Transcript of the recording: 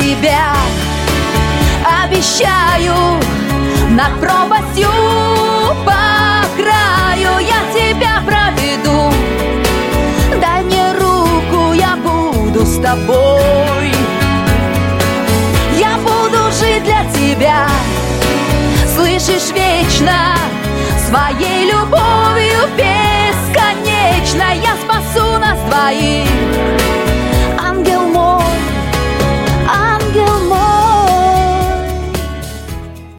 тебя. Обещаю, над пропастью по краю я тебя проведу. Дай мне руку, я буду с тобой. Я буду жить для тебя, слышишь, вечно, своей любовью бесконечно.